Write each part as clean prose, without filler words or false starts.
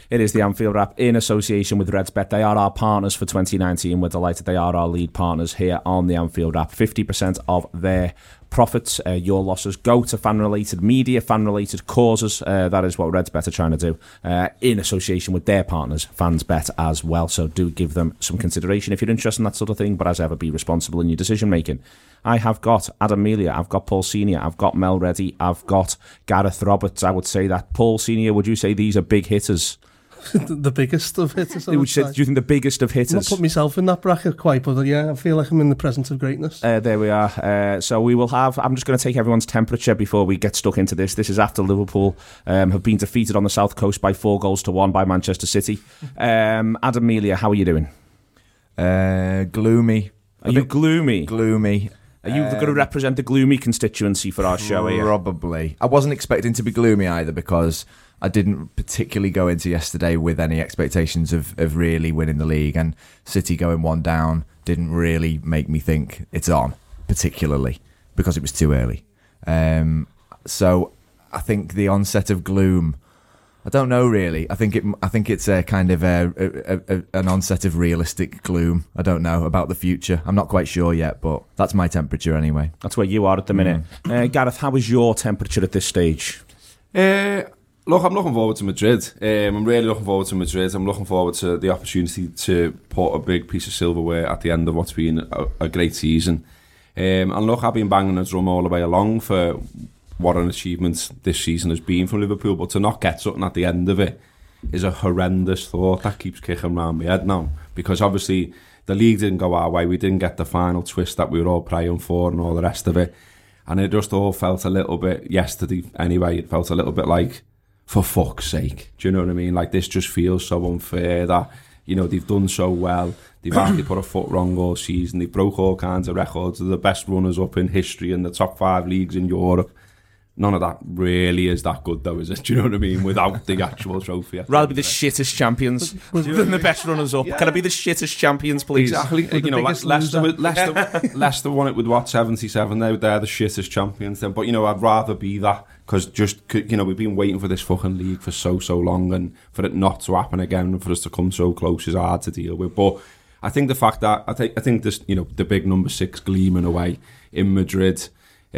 It is the Anfield Wrap in association with RedsBet. They are our partners for 2019. We're delighted they are our lead partners here on the Anfield Wrap. 50% of their profits, your losses, go to fan-related media, fan-related causes. That is what RedsBet are trying to do in association with their partners, FansBet, as well. So do give them some consideration if you're interested in that sort of thing, but as ever, be responsible in your decision-making. I have got Adam Melia, I've got Paul Senior, I've got Mel Reddy, I've got Gareth Roberts. I would say that. Paul Senior, would you say these are big hitters? The biggest of hitters. Do you think the biggest of hitters? I'm not put myself in that bracket quite, but yeah, I feel like I'm in the presence of greatness. There we are. So we will have. I'm just going to take everyone's temperature before we get stuck into this. This is after Liverpool have been defeated on the South Coast by 4-1 by Manchester City. Adam Melia, how are you doing? Gloomy. Are you gloomy? Gloomy. Are you going to represent the gloomy constituency for our show here? Probably. I wasn't expecting to be gloomy either because I didn't particularly go into yesterday with any expectations of really winning the league, and City going one down didn't really make me think it's on, particularly because it was too early. So I think the onset of gloom, I don't know really. I think it's a kind of an onset of realistic gloom. I don't know about the future. I'm not quite sure yet, but that's my temperature anyway. That's where you are at the minute. Gareth, how is your temperature at this stage? Look, I'm looking forward to Madrid. I'm really looking forward to Madrid. I'm looking forward to the opportunity to put a big piece of silverware at the end of what's been a great season. And look, I've been banging the drum all the way along for what an achievement this season has been for Liverpool, but to not get something at the end of it is a horrendous thought that keeps kicking around my head now, because obviously the league didn't go our way. We didn't get the final twist that we were all praying for and all the rest of it, and it just all felt a little bit, yesterday anyway, it felt a little bit like, for fuck's sake, do you know what I mean? Like, this just feels so unfair that, you know, they've done so well, they've actually put a foot wrong all season, they broke all kinds of records, they're the best runners up in history in the top 5 leagues in Europe. None of that really is that good, though, is it? Do you know what I mean? Without the actual trophy. Rather be the shittest champions than the best runners-up. Yeah. Can I be the shittest champions, please? Exactly. You know, Leicester won it with, 77? They're the shittest champions then. But, you know, I'd rather be that, because just, you know, we've been waiting for this fucking league for so long, and for it not to happen again and for us to come so close is hard to deal with. But I think the fact that, I think this, you know, the big number 6 gleaming away in Madrid,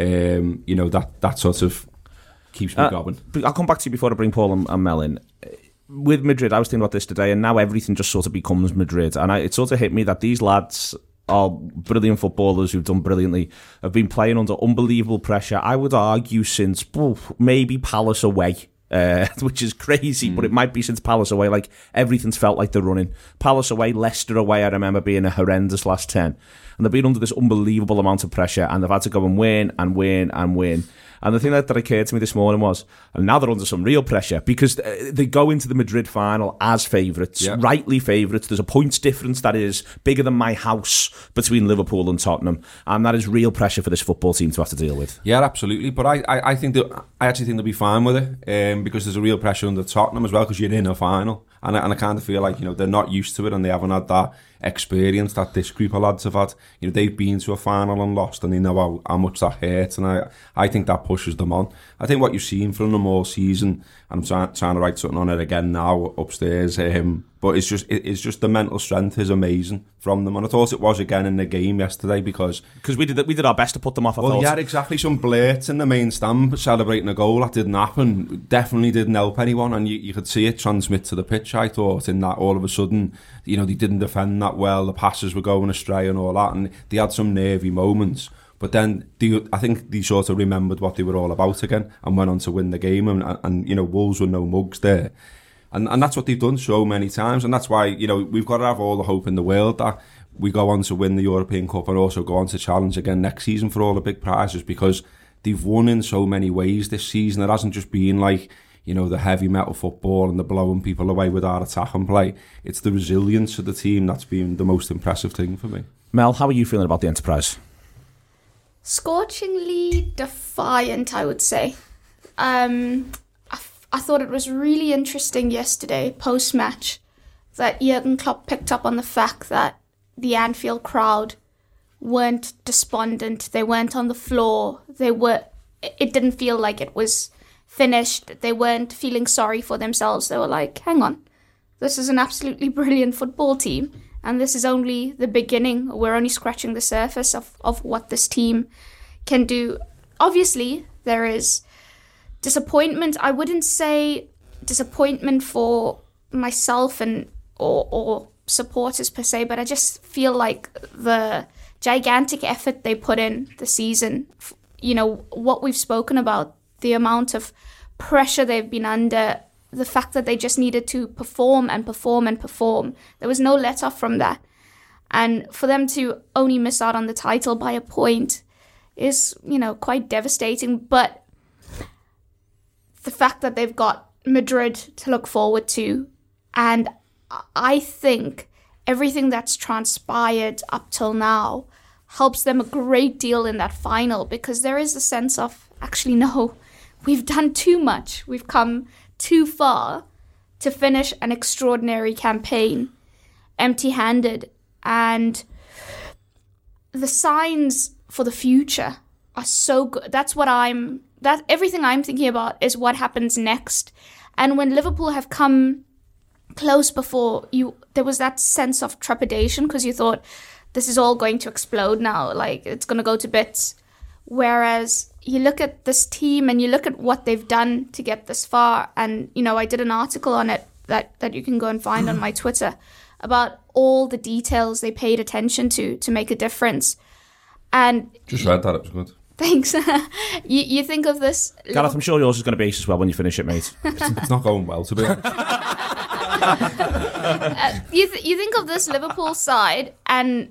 you know, that sort of keeps me going. I'll come back to you before I bring Paul and Mel in. With Madrid, I was thinking about this today, and now everything just sort of becomes Madrid. And it sort of hit me that these lads are brilliant footballers who've done brilliantly, have been playing under unbelievable pressure. I would argue since maybe Palace away. Which is crazy, but it might be since Palace away. Like, everything's felt like they're running. Palace away, Leicester away, I remember being a horrendous last 10. And they've been under this unbelievable amount of pressure, and they've had to go and win and win and win. And the thing that occurred to me this morning was, and now they're under some real pressure, because they go into the Madrid final as favourites, rightly favourites. There's a points difference that is bigger than my house between Liverpool and Tottenham, and that is real pressure for this football team to have to deal with. Yeah, absolutely. But I actually think they'll be fine with it, because there's a real pressure under Tottenham as well, because you're in a final. And I kind of feel like, you know, they're not used to it, and they haven't had that experience that this group of lads have had. You know, they've been to a final and lost, and they know how much that hurts, and I think that pushes them on. I think what you've seen from them all season, and I'm trying to write something on it again now upstairs, but it's just the mental strength is amazing from them, and I thought it was again in the game yesterday, because we did our best to put them off. Yeah, exactly. Some blurts in the main stand celebrating a goal that didn't happen, definitely didn't help anyone, and you could see it transmit to the pitch. I thought in that all of a sudden, you know, they didn't defend that well, the passes were going astray and all that, and they had some nervy moments. But then I think they sort of remembered what they were all about again and went on to win the game, and you know, Wolves were no mugs there. And that's what they've done so many times, and that's why, you know, we've got to have all the hope in the world that we go on to win the European Cup and also go on to challenge again next season for all the big prizes, because they've won in so many ways this season. It hasn't just been like, you know, the heavy metal football and the blowing people away with our attack and play. It's the resilience of the team that's been the most impressive thing for me. Mel, how are you feeling about the Enterprise? Scorchingly defiant, I would say. I thought it was really interesting yesterday, post-match, that Jurgen Klopp picked up on the fact that the Anfield crowd weren't despondent. They weren't on the floor. It didn't feel like it was finished. They weren't feeling sorry for themselves. They were like, hang on, this is an absolutely brilliant football team, and this is only the beginning. We're only scratching the surface of what this team can do. Obviously, there is disappointment. I wouldn't say disappointment for myself or supporters per se, but I just feel like the gigantic effort they put in the season, what we've spoken about, the amount of pressure they've been under, the fact that they just needed to perform and perform and perform. There was no let off from that. And for them to only miss out on the title by a point is, quite devastating. But the fact that they've got Madrid to look forward to, and I think everything that's transpired up till now helps them a great deal in that final, because there is a sense of, actually, no, we've done too much. We've come too far to finish an extraordinary campaign empty-handed. And the signs for the future are so good. Everything I'm thinking about is what happens next. And when Liverpool have come close before, there was that sense of trepidation, because you thought, this is all going to explode now, like it's going to go to bits. Whereas you look at this team and you look at what they've done to get this far, and I did an article on it that you can go and find on my Twitter about all the details they paid attention to make a difference. And just read that, it was good. Thanks. You think of this, Gareth, I'm sure yours is going to be ace as well when you finish it, mate. It's not going well, to be honest. You think of this Liverpool side and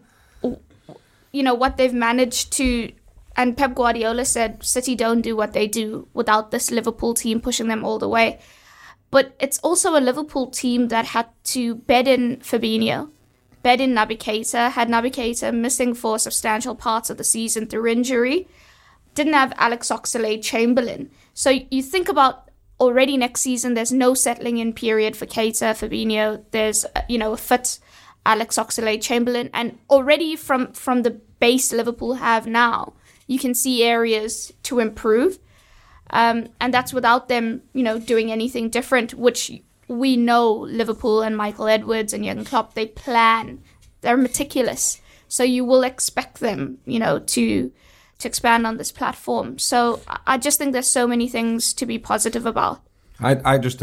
what they've managed to, and Pep Guardiola said City don't do what they do without this Liverpool team pushing them all the way. But it's also a Liverpool team that had to bed in Fabinho, bed in Naby Keita, had Naby Keita missing for substantial parts of the season through injury, didn't have Alex Oxlade-Chamberlain. So you think about already next season, there's no settling in period for Keita, Fabinho. There's, a fit Alex Oxlade-Chamberlain. And already from the base Liverpool have now, you can see areas to improve. And that's without them, doing anything different, which we know Liverpool and Michael Edwards and Jurgen Klopp, they plan. They're meticulous. So you will expect them, to expand on this platform. So I just think there's so many things to be positive about. I just,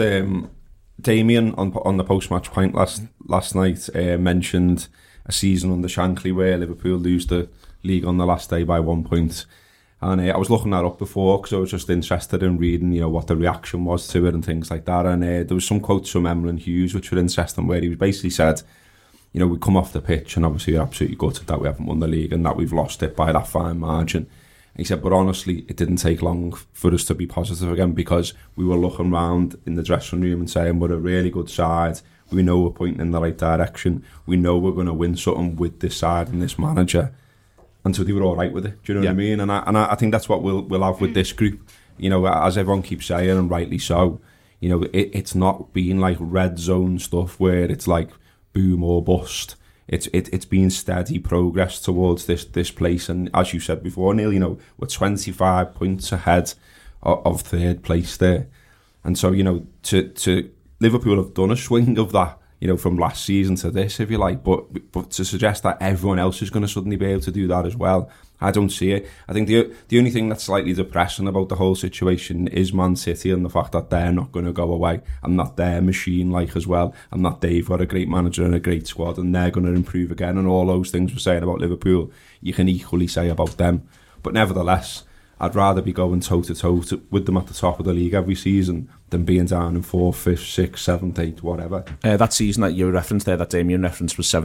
Damien on the post-match point last night mentioned a season under Shankly where Liverpool lose the league on the last day by 1 point. And I was looking that up before because I was just interested in reading, what the reaction was to it and things like that. And there was some quotes from Emlyn Hughes which were interesting, where he basically said, we come off the pitch and obviously we're absolutely gutted that we haven't won the league and that we've lost it by that fine margin. And he said, but honestly, it didn't take long for us to be positive again, because we were looking around in the dressing room and saying we're a really good side. We know we're pointing in the right direction. We know we're going to win something with this side and this manager. And so they were all right with it. Do you know what I mean? And I think that's what we'll have with this group. As everyone keeps saying, and rightly so, it's not being like red zone stuff where it's like boom or bust. It's been steady progress towards this place. And as you said before, Neil, we're 25 points ahead of third place there. And so, to Liverpool have done a swing of that, from last season to this, if you like, but to suggest that everyone else is going to suddenly be able to do that as well, I don't see it. I think the only thing that's slightly depressing about the whole situation is Man City and the fact that they're not going to go away, and that they're machine-like as well, and that they've got a great manager and a great squad, and they're going to improve again, and all those things we're saying about Liverpool, you can equally say about them. But nevertheless, I'd rather be going toe-to-toe with them at the top of the league every season than being down in 4th, 5th, 6th, 7th, 8th, whatever. That season that you referenced there, that Damien referenced, was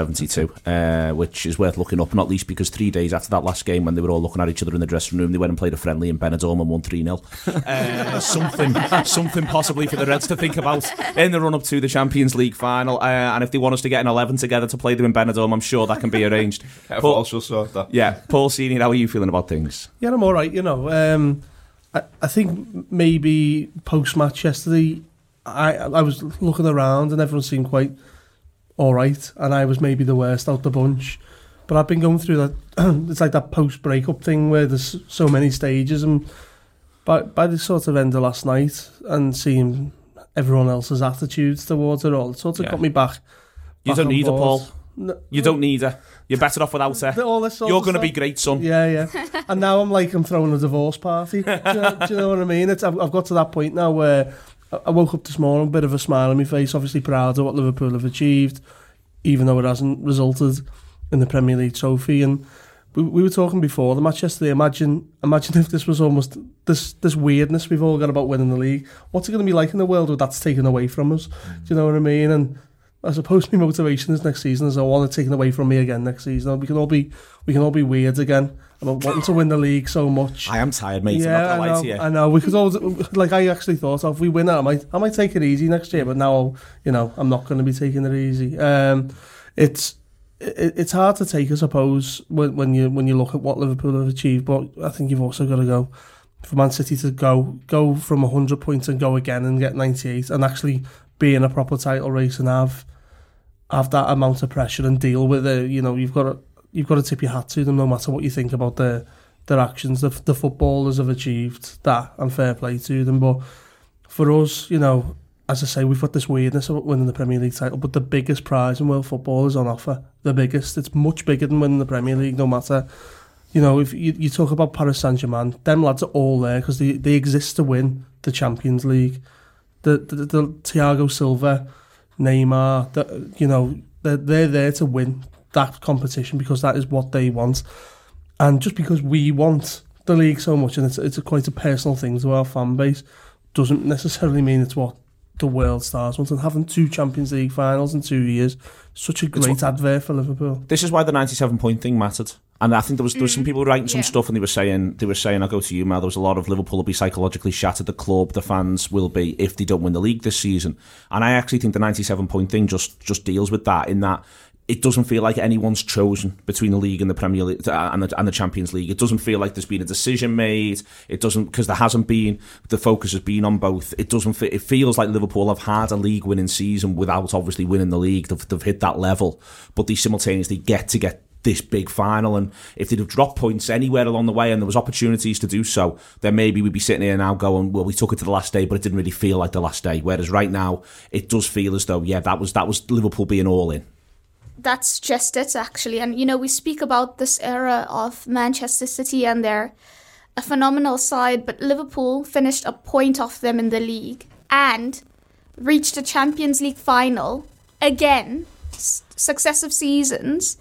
71-72, which is worth looking up, not least because 3 days after that last game, when they were all looking at each other in the dressing room, they went and played a friendly in Benidorm and won 3-0. Something possibly for the Reds to think about in the run-up to the Champions League final. And if they want us to get an 11 together to play them in Benidorm, I'm sure that can be arranged. Paul shall sort that. Yeah, Paul Senior, how are you feeling about things? Yeah, I'm all right, I think maybe post-match yesterday, I was looking around and everyone seemed quite all right, and I was maybe the worst out the bunch. But I've been going through that, it's like that post-breakup thing where there's so many stages, and by the sort of end of last night and seeing everyone else's attitudes towards it all. It sort of got me back. You don't need her, Paul. No, you don't need her. You're better off without her. You're going to be great, son. Yeah. And now I'm throwing a divorce party. Do you know what I mean? I've got to that point now where I woke up this morning, a bit of a smile on my face, obviously proud of what Liverpool have achieved, even though it hasn't resulted in the Premier League trophy. And we were talking before the match yesterday. Imagine if this was almost this weirdness we've all got about winning the league. What's it going to be like in the world where that's taken away from us? Do you know what I mean? And I suppose my motivation is next season is I want it taken away from me again next season. We can all be weird again about wanting to win the league so much. I am tired, mate. Yeah, I'm not gonna lie to you. I know. We could all I actually thought, if we win it, I might take it easy next year. But now, I'm not going to be taking it easy. It's hard to take, I suppose, when you look at what Liverpool have achieved. But I think you've also got to go for Man City to go from 100 points and go again and get 98 and actually be in a proper title race and have that amount of pressure and deal with it. You've got to tip your hat to them, no matter what you think about their actions. The footballers have achieved that, and fair play to them. But for us, as I say, we've got this weirdness about winning the Premier League title, but the biggest prize in world football is on offer. The biggest. It's much bigger than winning the Premier League, no matter. If you talk about Paris Saint-Germain, them lads are all there because they exist to win the Champions League. The Thiago Silva, Neymar, they're there to win that competition because that is what they want. And just because we want the league so much, and it's quite a personal thing to our fan base, doesn't necessarily mean it's what the world stars want. And having 2 Champions League finals in 2 years, such a great advert for Liverpool. This is why the 97-point thing mattered. And I think there was some people writing some stuff, and they were saying, I'll go to you, Mel, there was a lot of Liverpool will be psychologically shattered, the club, the fans will be, if they don't win the league this season. And I actually think the 97-point thing just deals with that, in that it doesn't feel like anyone's chosen between the league and the Premier League and the Champions League. It doesn't feel like there's been a decision made. It doesn't, because there hasn't been. The focus has been on both. It feels like Liverpool have had a league-winning season without obviously winning the league. They've hit that level, but they simultaneously get this big final, and if they'd have dropped points anywhere along the way and there was opportunities to do so, then maybe we'd be sitting here now going, well, we took it to the last day, but it didn't really feel like the last day. Whereas right now, it does feel as though, that was Liverpool being all in. That's just it, actually. And, we speak about this era of Manchester City, and they're a phenomenal side, but Liverpool finished a point off them in the league and reached a Champions League final again, successive seasons,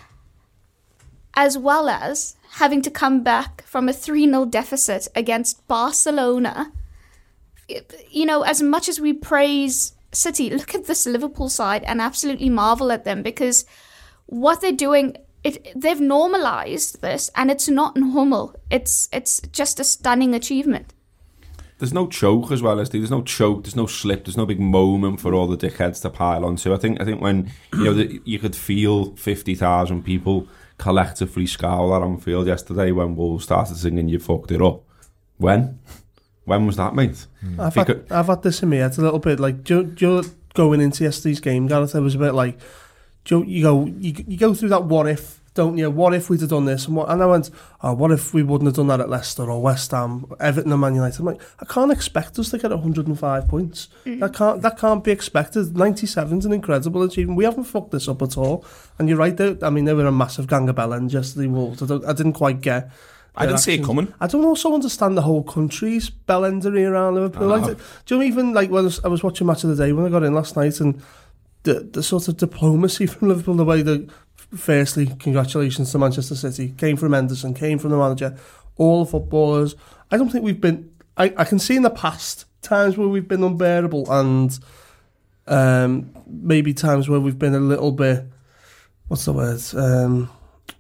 as well as having to come back from a 3-0 deficit against Barcelona. As much as we praise City, look at this Liverpool side and absolutely marvel at them, because what they're doing, they've normalised this, and it's not normal. It's just a stunning achievement. There's no choke as well, there's no choke, there's no slip, there's no big moment for all the dickheads to pile onto. I think when you could feel 50,000 people collectively scowl at Anfield yesterday when Wolves started singing "You fucked it up." When was that, mate? I've had this in me. It's a little bit like going into yesterday's game, Gareth. It was a bit like you go through that what if, don't you? What if we'd have done this? And I went, what if we wouldn't have done that at Leicester or West Ham, Everton and Man United? I'm like, I can't expect us to get 105 points. That can't be expected. 97's an incredible achievement. We haven't fucked this up at all. And you're right, they were a massive gang of bellends yesterday, Wolves. I didn't quite get. I didn't see it coming. I don't also understand the whole country's bellendery around Liverpool. Do you even when I was watching Match of the Day when I got in last night, and the sort of diplomacy from Liverpool, the way that, firstly, congratulations to Manchester City, came from Henderson, came from the manager, all the footballers. I don't think we've been. I can see in the past times where we've been unbearable, and maybe times where we've been a little bit. What's the word?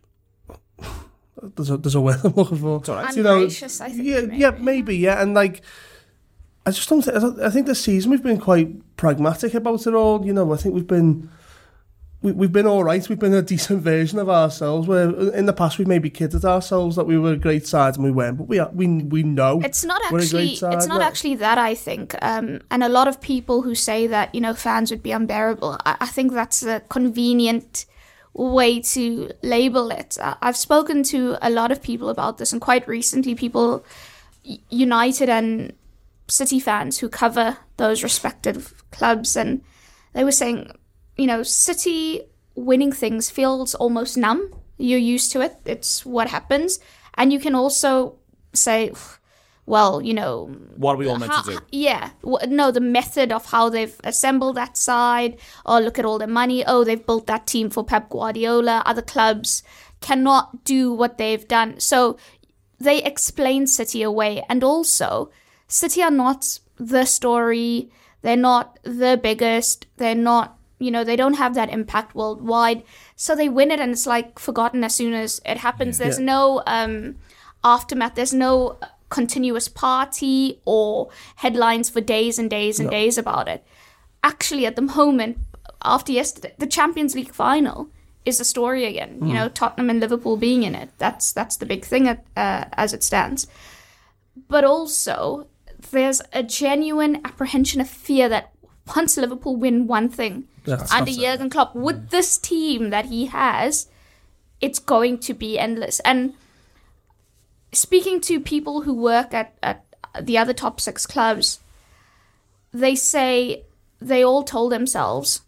There's a word I'm looking for. It's all right. Ungracious, I think. Maybe. And I just don't think. I think this season we've been quite pragmatic about it all. I think we've been all right. We've been a decent version of ourselves. Where in the past we've maybe kidded ourselves that we were a great side and we weren't. But we know it's not we're a great side. It's not actually that, I think. And a lot of people who say that fans would be unbearable, I think that's a convenient way to label it. I've spoken to a lot of people about this, and quite recently people, United and City fans who cover those respective clubs, and they were saying, City winning things feels almost numb. You're used to it. It's what happens. And you can also say, well, what are we all meant to do? Yeah. No, the method of how they've assembled that side. Oh, look at all the money. Oh, they've built that team for Pep Guardiola. Other clubs cannot do what they've done. So they explain City away. And also, City are not the story. They're not the biggest. They're not, they don't have that impact worldwide. So they win it and it's like forgotten as soon as it happens. There's no aftermath. There's no continuous party or headlines for days and days and days about it. Actually, at the moment, after yesterday, the Champions League final is a story again. Tottenham and Liverpool being in it. That's the big thing as it stands. But also, there's a genuine apprehension of fear that once Liverpool win one thing under Jurgen Klopp, with this team that he has, it's going to be endless. And speaking to people who work at the other top 6 clubs, they say they all told themselves,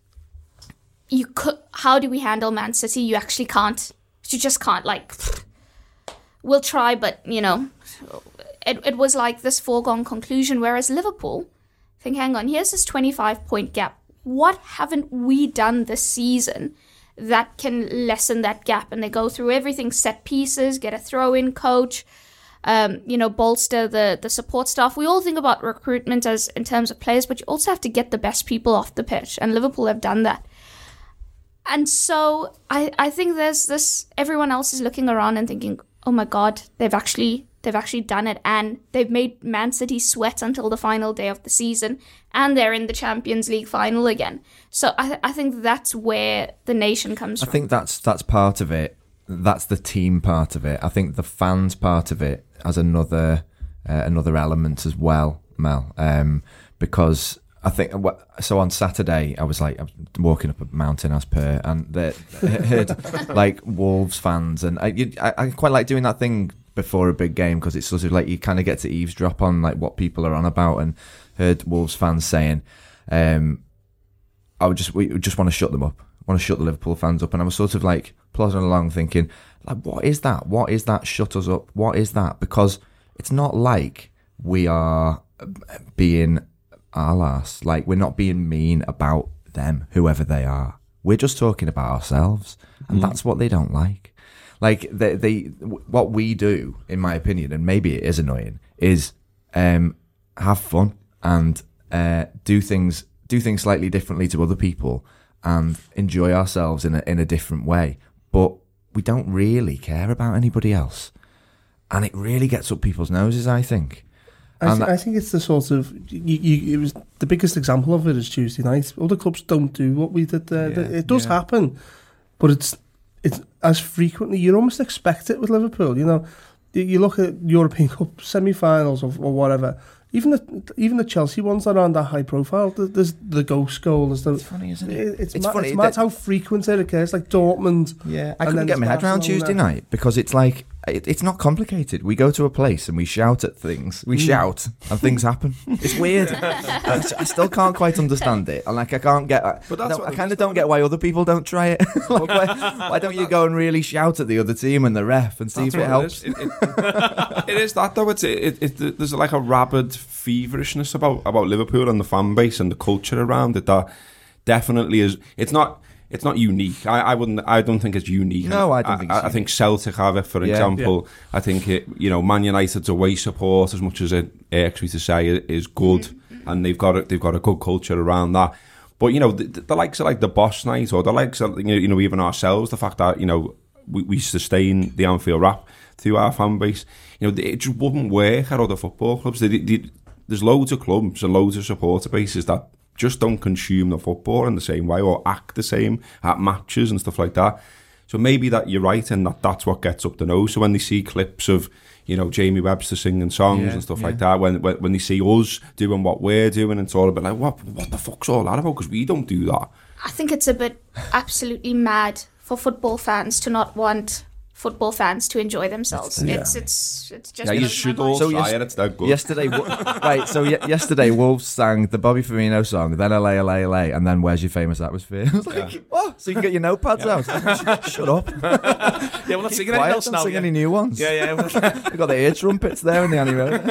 how do we handle Man City? You actually can't. You just can't. We'll try, but, it was like this foregone conclusion. Whereas Liverpool think, hang on, here's this 25-point gap. What haven't we done this season that can lessen that gap? And they go through everything, set pieces, get a throw-in coach, bolster the support staff. We all think about recruitment as in terms of players, but you also have to get the best people off the pitch. And Liverpool have done that. And so I think there's this, everyone else is looking around and thinking, oh my God, they've actually done it, and they've made Man City sweat until the final day of the season, and they're in the Champions League final again. So I think that's where the nation comes from. I think that's part of it. That's the team part of it. I think the fans part of it as another element as well, Mel, because I think so. On Saturday, I was walking up a mountain as per, and I heard Wolves fans, and I quite like doing that thing before a big game because it's sort of you kind of get to eavesdrop on what people are on about, and heard Wolves fans saying, we just want to shut them up, want to shut the Liverpool fans up, and I was sort of plodding along thinking, what is that? What is that? Shut us up? What is that? Because it's not like we are being our ass. We're not being mean about them, whoever they are. We're just talking about ourselves, and that's what they don't like. What we do, in my opinion, and maybe it is annoying, is have fun and do things slightly differently to other people and enjoy ourselves in a different way. But we don't really care about anybody else, and it really gets up people's noses, I think. I think it's the sort of it was the biggest example of it is Tuesday night. Other clubs don't do what we did there. It does happen, but it's as frequently. You almost expect it with Liverpool. You look at European Cup semi-finals or whatever. Even the Chelsea ones that aren't that high profile. There's the ghost goal. It's funny, isn't it? It's funny. It's mad how frequent it occurs. Dortmund. Yeah, I couldn't get my head around Tuesday night because it's it's not complicated. We go to a place and we shout at things. We shout and things happen. It's weird. I still can't quite understand it. And I can't get. But I kind of don't get why other people don't try it. Why don't you go and really shout at the other team and the ref and see if it helps? It is that though. There's a rabid feverishness about Liverpool and the fan base and the culture around it that definitely is. It's not unique. I don't think it's unique. No, I don't think so. I think Celtic have it, for example. Yeah. I think Man United's away support, as much as it irks me to say, is good, and they've got a good culture around that. But the likes of the Boss Night, or the likes of even ourselves, the fact that we sustain the Anfield Wrap through our fan base, it just wouldn't work at other football clubs. There's loads of clubs and loads of supporter bases that just don't consume the football in the same way or act the same at matches and stuff like that. So maybe that you're right, and that's what gets up the nose. So when they see clips of Jamie Webster singing songs and stuff like that, when they see us doing what we're doing, it's all a bit what the fuck's all that about? Because we don't do that. I think it's a bit absolutely mad for football fans to not want football fans to enjoy themselves. Yeah. It's just Yeah, you blows should my all mind. So try it. It's that good. Yesterday, yesterday Wolves sang the Bobby Firmino song, then LA, LA, LA, and then Where's Your Famous Atmosphere? I was like, what? So you can get your notepads out? Shut up. Yeah, we're not singing anything Quiet, else don't now. sing Yeah, any new ones. yeah. We've got the ear trumpets there in the anime.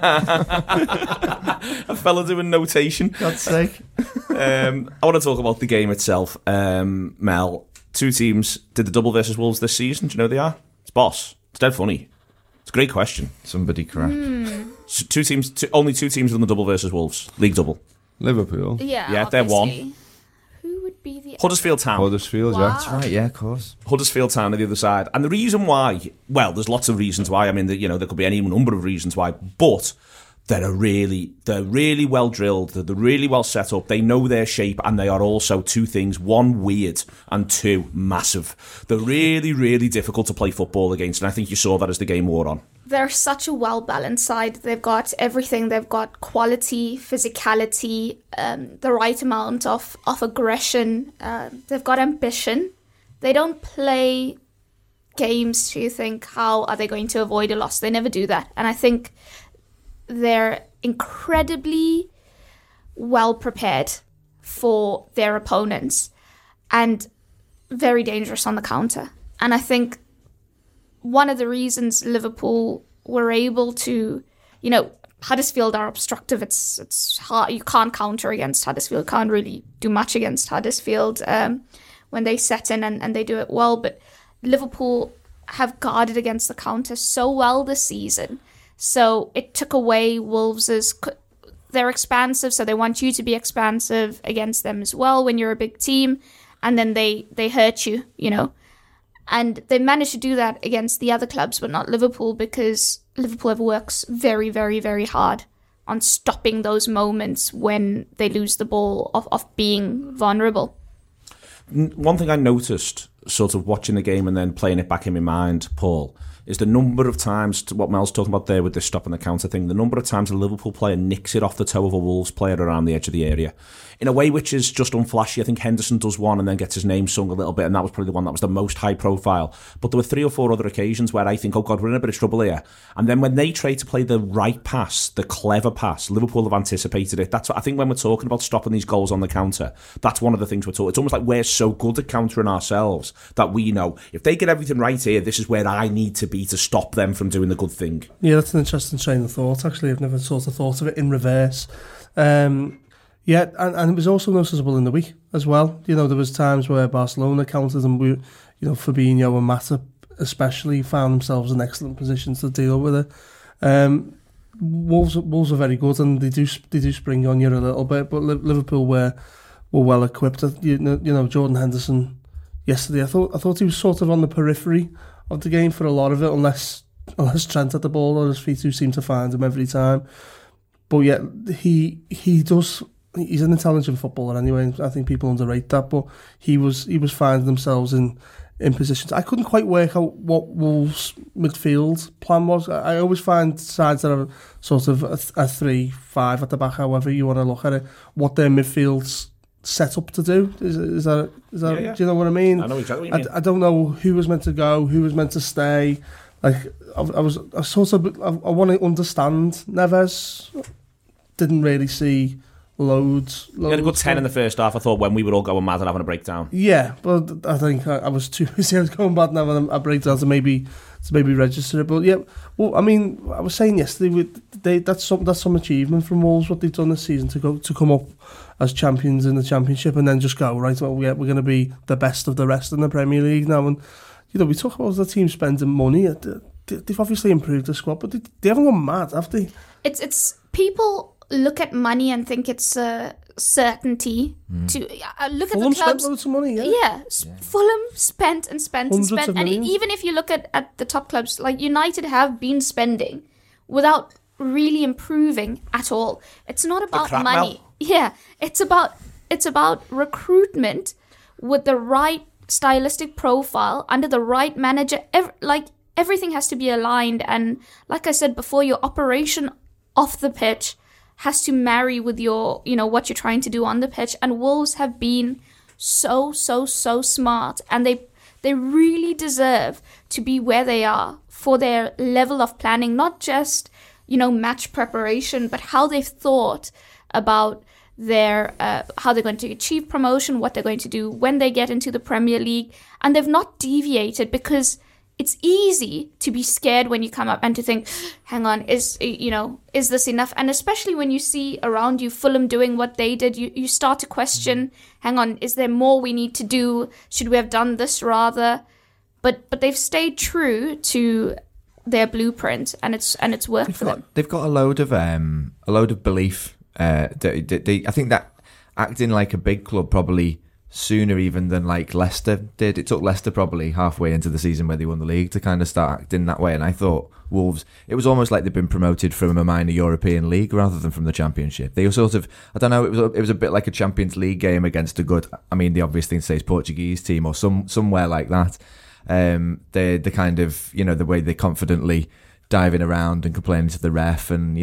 A fella doing notation. God's sake. I want to talk about the game itself. Mel, two teams did the double versus Wolves this season. Do you know who they are? It's Boss. It's dead funny. It's a great question. Somebody crap. So only two teams done the double versus Wolves. League double. Liverpool. Yeah, they're one. obviously. Who would be the Huddersfield Town. Huddersfield, Wow. yeah. That's right, yeah, of course. Huddersfield Town on the other side. And the reason why, well, there's lots of reasons why. I mean, there could be any number of reasons why, but they're really well drilled. They're really well set up. They know their shape, and they are also two things: one, weird, and two, massive. They're really, really difficult to play football against, and I think you saw that as the game wore on. They're such a well-balanced side. They've got everything. They've got quality, physicality, the right amount of aggression. They've got ambition. They don't play games to think, how are they going to avoid a loss? They never do that. And I think they're incredibly well prepared for their opponents and very dangerous on the counter. And I think one of the reasons Liverpool were able to, Huddersfield are obstructive. It's hard. You can't counter against Huddersfield. Can't really do much against Huddersfield when they set in and they do it well. But Liverpool have guarded against the counter so well this season. So it took away Wolves'. They're expansive, so they want you to be expansive against them as well when you're a big team. And then they hurt you, And they managed to do that against the other clubs, but not Liverpool, because Liverpool works very, very, very hard on stopping those moments when they lose the ball, of being vulnerable. One thing I noticed, sort of watching the game and then playing it back in my mind, Paul, is the number of times, what Mel's talking about there with this stopping the counter thing, the number of times a Liverpool player nicks it off the toe of a Wolves player around the edge of the area. In a way which is just unflashy. I think Henderson does one and then gets his name sung a little bit, and that was probably the one that was the most high profile. But there were 3 or 4 other occasions where I think, oh God, we're in a bit of trouble here. And then when they try to play the right pass, the clever pass, Liverpool have anticipated it. That's what I think when we're talking about stopping these goals on the counter, that's one of the things we're talking. It's almost like we're so good at countering ourselves that we know, if they get everything right here, this is where I need to be to stop them from doing the good thing. Yeah, that's an interesting train of thought, actually. I've never sort of thought of it in reverse. Yeah, and it was also noticeable in the week as well. There was times where Barcelona countered and Fabinho and Mata especially found themselves in excellent positions to deal with it. Wolves are very good, and they do spring on you a little bit, but Liverpool were well equipped. Jordan Henderson yesterday, I thought he was sort of on the periphery of the game for a lot of it, unless Trent had the ball on his feet, who seemed to find him every time. But yeah, he does. He's an intelligent footballer anyway. I think people underrate that, but he was finding themselves in positions. I couldn't quite work out what Wolves' midfield plan was. I always find sides that are sort of a 3-5 at the back, however you want to look at it, what their midfield's set up to do. Is that Yeah. Do you know what I mean? I know exactly what you mean. I don't know who was meant to go, who was meant to stay. Like I want to understand Neves. Didn't really see loads. He had a good 10 in the first half, I thought, when we were all going mad and having a breakdown. Yeah, but I think I was too busy. I was going bad and having a breakdown to maybe register it. But yeah, well, I mean, I was saying yesterday, that's some achievement from Wolves, what they've done this season to come up as champions in the Championship and then just go, right, well, we're going to be the best of the rest in the Premier League now. And we talk about the team spending money. They've obviously improved the squad, but they haven't gone mad, have they? It's people look at money and think it's a certainty to look Fulham at the clubs. spent loads of money, Yeah. Fulham spent and spent and Hundreds spent. of And millions. even if you look at the top clubs, like United have been spending without really improving at all. It's not about crap money. now. Yeah. It's about recruitment with the right stylistic profile under the right manager. Everything has to be aligned. And like I said before, your operation off the pitch has to marry with your, what you're trying to do on the pitch. And Wolves have been so smart, and they really deserve to be where they are for their level of planning, not just, match preparation, but how they've thought about their how they're going to achieve promotion, what they're going to do when they get into the Premier League. And they've not deviated, because it's easy to be scared when you come up and to think, hang on, is this enough? And especially when you see around you Fulham doing what they did, you start to question, hang on, is there more we need to do? Should we have done this rather? But they've stayed true to their blueprint, and it's worked for them. They've got a load of belief. I think that acting like a big club probably sooner even than like Leicester did. It took Leicester probably halfway into the season where they won the league to kind of start acting that way. And I thought Wolves, it was almost like they'd been promoted from a minor European league rather than from the Championship. They were sort of, I don't know, it was a bit like a Champions League game against a good, I mean, the obvious thing to say is Portuguese team or somewhere like that. The kind of, the way they confidently diving around and complaining to the ref, and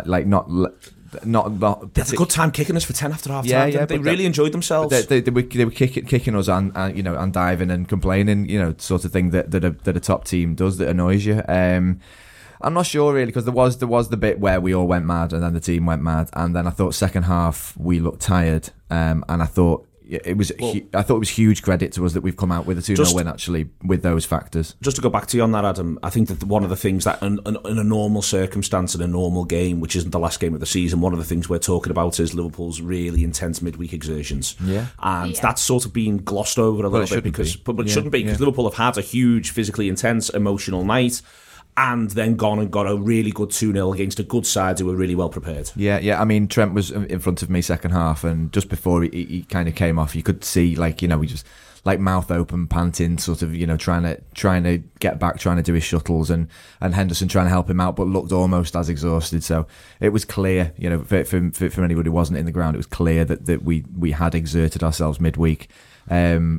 not. That's a good time kicking us for 10 after half yeah, time. yeah, they really enjoyed themselves. They were kicking us and diving and complaining, sort of thing that a top team does that annoys you. I'm not sure really, because there was the bit where we all went mad and then the team went mad, and then I thought second half we looked tired, and I thought it was huge credit to us that we've come out with a 2-0 win actually with those factors. Just to go back to you on that, Adam, I think that one of the things that in a normal circumstance, in a normal game, which isn't the last game of the season, one of the things we're talking about is Liverpool's really intense midweek exertions. Yeah. And that's sort of been glossed over a little bit because it shouldn't be, because Liverpool have had a huge physically intense emotional night, and then gone and got a really good 2-0 against a good side who were really well prepared. Yeah. I mean, Trent was in front of me second half, and just before he kind of came off, you could see, we just like mouth open, panting, sort of, trying to get back, trying to do his shuttles, and Henderson trying to help him out, but looked almost as exhausted. So it was clear, for anybody who wasn't in the ground, it was clear that we had exerted ourselves midweek, and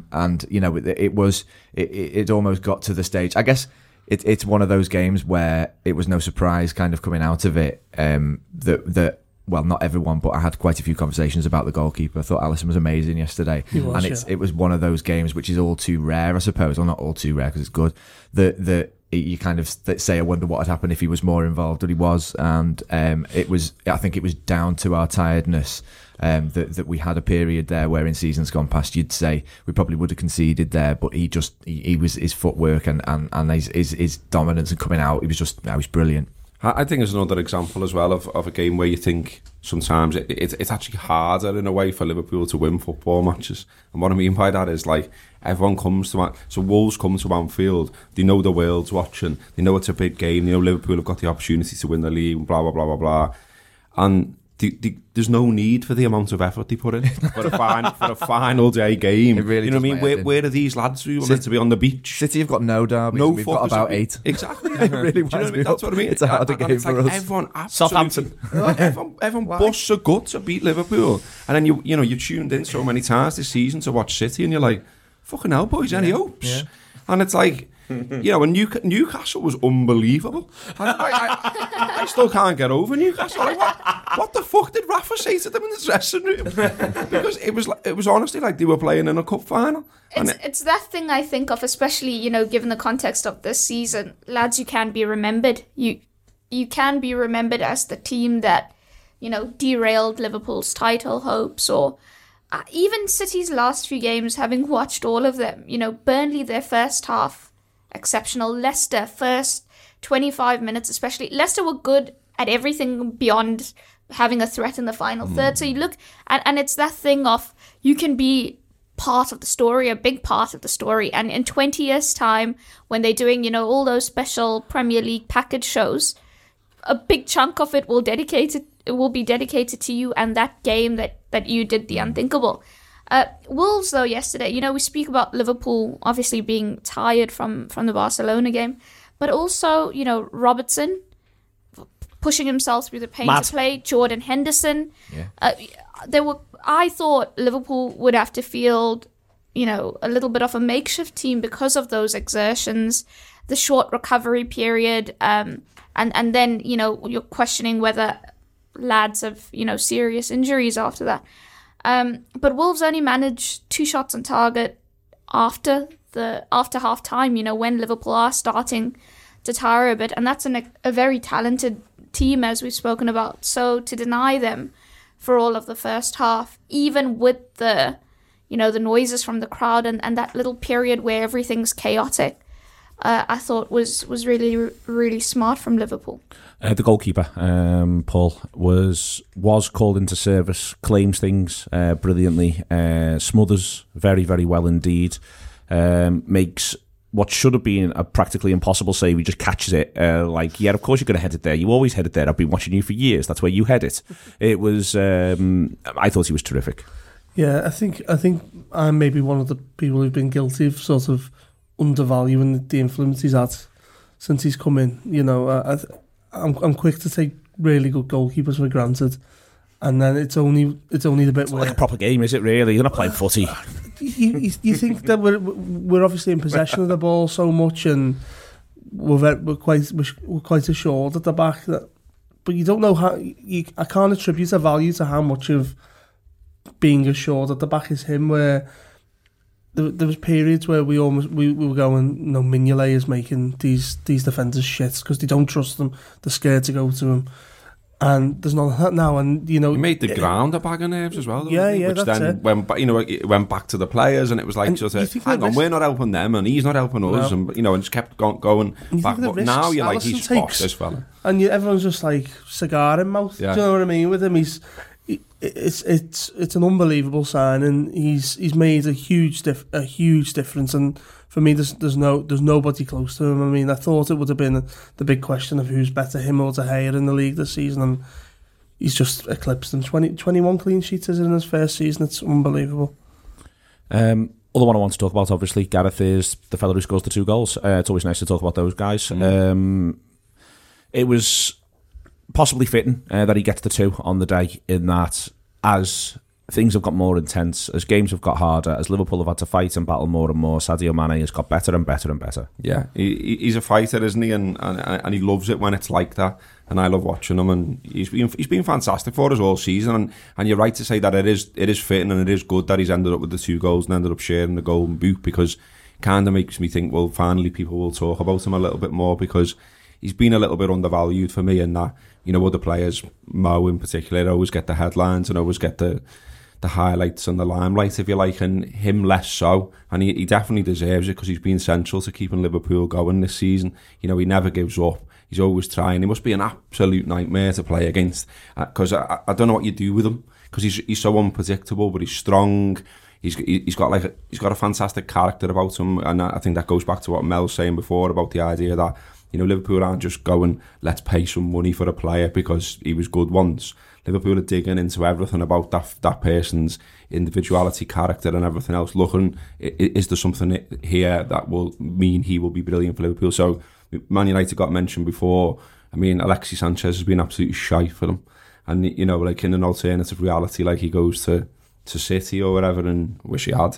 it almost got to the stage, I guess. It's one of those games where it was no surprise kind of coming out of it that well, not everyone, but I had quite a few conversations about the goalkeeper. I thought Alisson was amazing yesterday. It was one of those games which is all too rare, I suppose, or not all too rare because it's good, that you kind of say, I wonder what had happened if he was more involved than he was, and I think it was down to our tiredness. That we had a period there where in seasons gone past you'd say we probably would have conceded there, but he was his footwork and his dominance and coming out, he was brilliant. I think there's another example as well of a game where you think sometimes it's actually harder in a way for Liverpool to win football matches. And what I mean by that is, like, everyone comes to so Wolves come to Anfield, they know the world's watching, they know it's a big game, they know Liverpool have got the opportunity to win the league, blah blah blah blah blah, and there's no need for the amount of effort they put in for a final day game. It really, you know what I mean? Where are these lads who were meant to be on the beach? City have got no derbies. No, we've got about 8. Exactly. It really was. Do you know what I mean? That's what I mean. It's a harder game for us. Everyone Southampton. Everyone busts a gut to beat Liverpool, and then you tuned in so many times this season to watch City, and you're like, fucking hell, boys, any hopes? Yeah. And it's like, and Newcastle was unbelievable. I still can't get over Newcastle. Like, what the fuck did Rafa say to them in the dressing room? Because it was honestly like they were playing in a cup final. It's that thing I think of, especially, given the context of this season. Lads, you can be remembered. You can be remembered as the team that, derailed Liverpool's title hopes, or even City's last few games, having watched all of them. Burnley, their first half, exceptional. Leicester, first 25 minutes especially. Leicester were good at everything beyond having a threat in the final third. So you look, and it's that thing of, you can be part of the story, a big part of the story. And in 20 years' time, when they're doing, all those special Premier League package shows, a big chunk of it will be dedicated to you and that game that you did the unthinkable. Wolves, though, yesterday, we speak about Liverpool obviously being tired from the Barcelona game, but also, Robertson pushing himself through the pain to play, Jordan Henderson. Yeah. I thought Liverpool would have to field, a little bit of a makeshift team because of those exertions, the short recovery period, and then, you're questioning whether lads have, serious injuries after that. But Wolves only managed 2 shots on target after after half time, when Liverpool are starting to tire a bit, and that's a very talented team, as we've spoken about. So to deny them for all of the first half, even with the noises from the crowd and that little period where everything's chaotic, I thought was really, really smart from Liverpool. The goalkeeper, Paul, was called into service, claims things brilliantly, smothers very, very well indeed, makes what should have been a practically impossible save. He just catches it of course you're going to head it there. You always head it there. I've been watching you for years. That's where you head it. It was, I thought he was terrific. Yeah, I think I'm maybe one of the people who've been guilty of sort of undervaluing the influence he's had since he's come in. I'm quick to take really good goalkeepers for granted, and then it's only the bit where, like a proper game, is it really? You're not playing footy. You think that we're obviously in possession of the ball so much, and we're quite assured at the back that, but you don't know how. I can't attribute a value to how much of being assured at the back is him. Where there was periods where we were going, Mignolet is making these defenders shit because they don't trust them. They're scared to go to him. And there's none of that now, and he made the ground a bag of nerves as well. Yeah, which that's then it went back to the players, and it was like, hang on, we're not helping them, and he's not helping us, and just kept going back. But now you're like, he's boss, this fella, and everyone's just like cigar in mouth. Yeah. Do you know what I mean? With him, it's an unbelievable sign, and he's made a huge difference. And for me, there's nobody close to him. I mean, I thought it would have been the big question of who's better, him or De Gea in the league this season, and he's just eclipsed him. 21 clean sheets is in his first season. It's unbelievable. Other one I want to talk about, obviously, Gareth, is the fella who scores the 2 goals. It's always nice to talk about those guys. It was possibly fitting that he gets the 2 on the day, in that as things have got more intense, as games have got harder, as Liverpool have had to fight and battle more and more, Sadio Mane has got better and better and better. Yeah, he's a fighter, isn't he? And he loves it when it's like that. And I love watching him, and he's been fantastic for us all season. And you're right to say that it is fitting, and it is good that he's ended up with the 2 goals and ended up sharing the golden boot, because it kind of makes me think, well, finally people will talk about him a little bit more, because he's been a little bit undervalued for me in that, other players, Mo in particular, always get the headlines and always get the highlights and the limelight, if you like, and him less so. And he definitely deserves it, because he's been central to keeping Liverpool going this season. He never gives up. He's always trying. He must be an absolute nightmare to play against, because I don't know what you do with him, because he's so unpredictable, but he's strong. He's got a fantastic character about him, and I think that goes back to what Mel was saying before about the idea that Liverpool aren't just going, let's pay some money for a player because he was good once. Liverpool are digging into everything about that person's individuality, character and everything else, looking, is there something here that will mean he will be brilliant for Liverpool? So Man United got mentioned before. I mean, Alexis Sanchez has been absolutely shite for them, and like in an alternative reality, like he goes to City or whatever, and wish he had.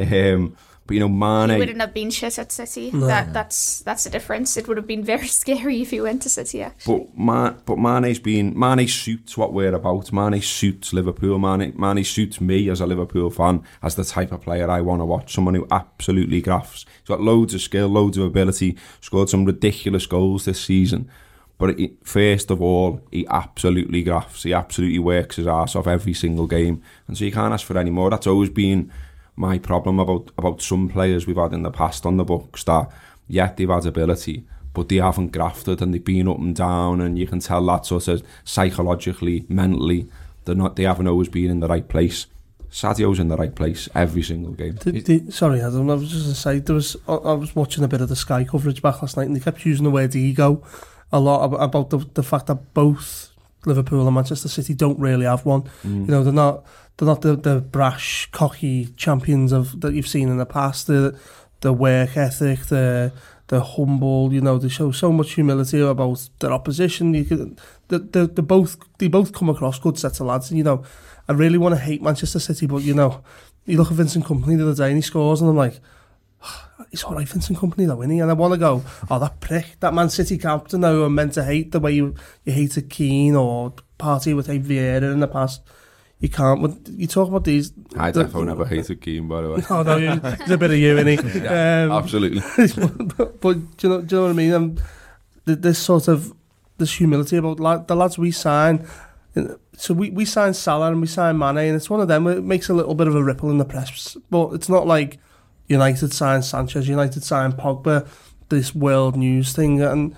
But Mane, he wouldn't have been shit at City. No. That's the difference. It would have been very scary if he went to City, actually. But Mane suits what we're about. Mane suits Liverpool. Mane suits me as a Liverpool fan, as the type of player I want to watch. Someone who absolutely grafts. He's got loads of skill, loads of ability. Scored some ridiculous goals this season. But first of all, he absolutely grafts. He absolutely works his arse off every single game, and so you can't ask for any more. That's always been my problem about some players we've had in the past on the books, that they've had ability, but they haven't grafted, and they've been up and down, and you can tell that sort of psychologically, mentally, they haven't always been in the right place. Sadio's in the right place every single game. Sorry, Adam, I was just going to say, I was watching a bit of the Sky coverage back last night, and they kept using the word ego a lot about the fact that both Liverpool and Manchester City don't really have one. They're not the brash, cocky champions that you've seen in the past. The work ethic, the humble. They show so much humility about their opposition. They both come across good sets of lads. And I really want to hate Manchester City, but you look at Vincent Kompany the other day and he scores, and I'm like, he's all right, Vincent Kompany, though, isn't he? And I want to go, that prick, that Man City captain who I'm meant to hate the way you hated Keane or Partey with Vieira in the past. You can't. But you talk about these. I definitely never hated Keane, by the way. Oh no, there's a bit of you in it. Absolutely. but do you know what I mean? This sort of humility about the lads we sign. So we sign Salah and we sign Mane, and it's one of them where it makes a little bit of a ripple in the press. But it's not like United signed Sanchez, United signed Pogba, this world news thing, and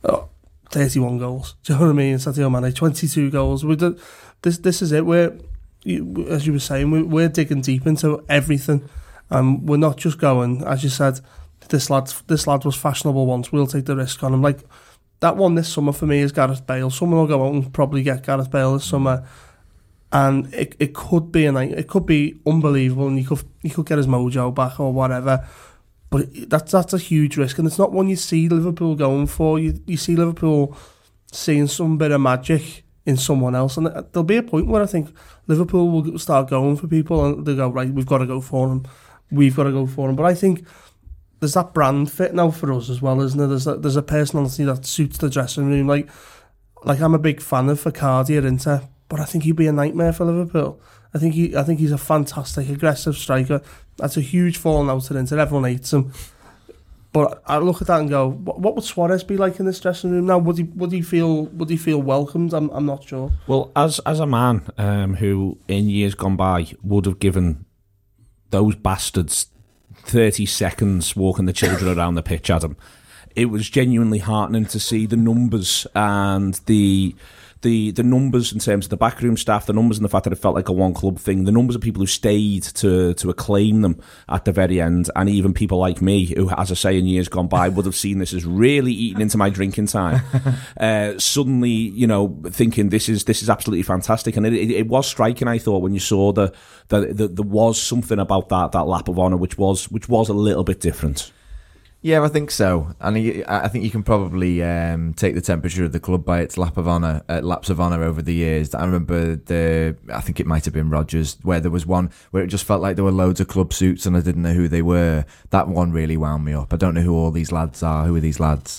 31 goals. Do you know what I mean? Sadio Mane, 22 goals. This is it. As you were saying, we're digging deep into everything. We're not just going, as you said, this lad was fashionable once, we'll take the risk on him. Like, that one this summer for me is Gareth Bale. Someone will go out and probably get Gareth Bale this summer, and it could be it could be unbelievable, and he could get his mojo back or whatever. But that's a huge risk, and it's not one you see Liverpool going for. You see Liverpool seeing some bit of magic in someone else, and there'll be a point where I think Liverpool will start going for people, and they'll go, right, we've got to go for him. But I think there's that brand fit now for us as well, isn't there? There's a personality that suits the dressing room. Like I'm a big fan of Icardi at Inter, but I think he'd be a nightmare for Liverpool. I think he's a fantastic, aggressive striker. That's a huge falling out at Inter. Everyone hates him. But I look at that and go, what would Suarez be like in this dressing room now? Would he feel welcomed? I'm not sure. Well, as a man who in years gone by would have given those bastards 30 seconds walking the children around the pitch, Adam, it was genuinely heartening to see the numbers and the numbers in terms of the backroom staff, the numbers and the fact that it felt like a one club thing, the numbers of people who stayed to acclaim them at the very end, and even people like me who, as I say, in years gone by would have seen this as really eating into my drinking time, suddenly, thinking this is absolutely fantastic. And it was striking, I thought, when you saw that there was something about that lap of honour which was a little bit different. Yeah, I think so, and I think you can probably take the temperature of the club by its laps of honour over the years. I remember I think it might have been Rodgers, where there was one where it just felt like there were loads of club suits and I didn't know who they were. That one really wound me up. I don't know who all these lads are. Who are these lads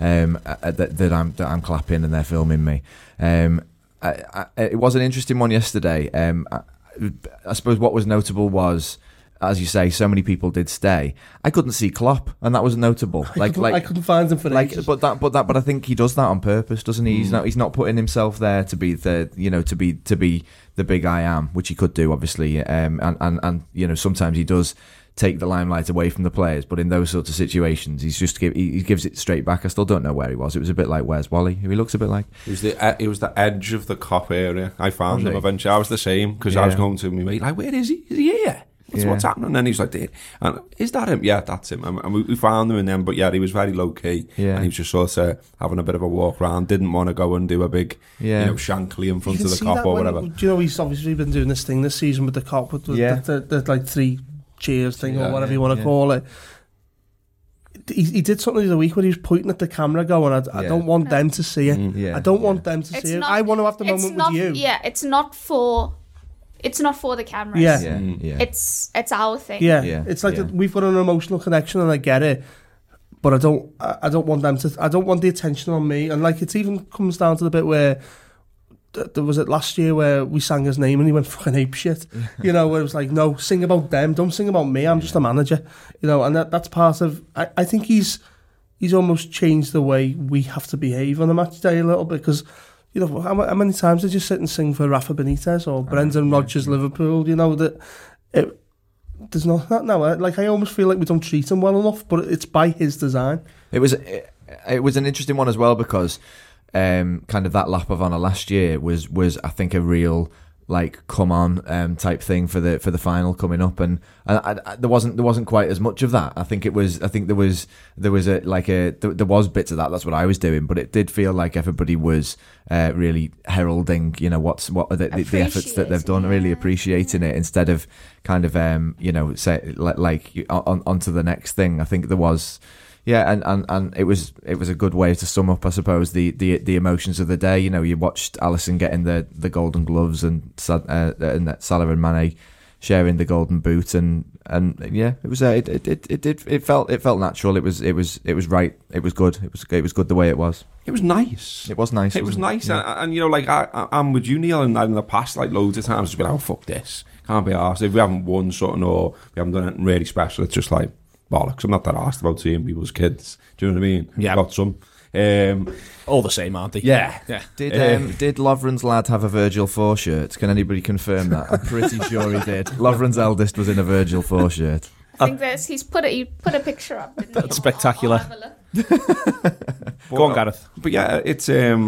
that I'm clapping and they're filming me? It was an interesting one yesterday. I suppose what was notable was, as you say, so many people did stay. I couldn't see Klopp, and that was notable. I couldn't find him for ages. But I think he does that on purpose, doesn't he? He's not putting himself there to be to be the big I am, which he could do, obviously. And sometimes he does take the limelight away from the players, but in those sorts of situations, he gives it straight back. I still don't know where he was. It was a bit like Where's Wally, who he looks a bit like. It was the edge of the Kop area. I found him eventually. I was the same, because I was going to me mate, like, where is he? Is he here? What's happening? And then he's like, and is that him? Yeah, that's him. And we found him in them, but yeah, he was very low key. Yeah. And he was just sort of having a bit of a walk around. Didn't want to go and do a big, Shankly in front of the Kop or whatever. Do you know, he's obviously been doing this thing this season with the Kop, with the like 3 cheers thing or whatever you want to call it. He did something the other week where he was pointing at the camera going, I don't want them to see it. I don't want them to see it. I want to have the moment with you. Yeah, it's not for the cameras. Yeah. It's our thing. Yeah. It's like we've got an emotional connection, and I get it, but I don't want them to. I don't want the attention on me. And like, it even comes down to the bit where there was it last year where we sang his name and he went fucking apeshit. Where it was like, no, sing about them, don't sing about me. I'm just a manager. And that's part of. I think he's almost changed the way we have to behave on a match day a little bit, because. How many times did you sit and sing for Rafa Benitez or Brendan Rodgers Liverpool? There's not that now. Like, I almost feel like we don't treat him well enough, but it's by his design. It was an interesting one as well, because kind of that lap of honour last year was I think a real come on type thing for the final coming up, and there wasn't quite as much of that. I think there was bits of that. That's what I was doing, but it did feel like everybody was really heralding the efforts that they've done, really appreciating it, instead of kind of say on to the next thing. I think there was. Yeah, and it was a good way to sum up, I suppose, the emotions of the day. You watched Alisson getting the golden gloves, and Salah and Mane sharing the golden boot, and yeah, it was it felt natural. It was right. It was good. It was good the way it was. It was nice. It was nice. It was nice, Yeah. and you know, like I'm with you, Neil, and in the past, like loads of times, it's been, oh fuck this, can't be arsed if we haven't won something or we haven't done anything really special. It's just like bollocks. I'm not that arsed about seeing people's kids. Do you know what I mean? Yeah. Got some. All the same, aren't they? Yeah. Did Lovren's lad have a Virgil 4 shirt? Can anybody confirm that? I'm pretty sure he did. Lovren's eldest was in a Virgil 4 shirt. I think he put a picture up. Didn't That's he? spectacular. I'll have a look. Go on, Gareth. But yeah, it's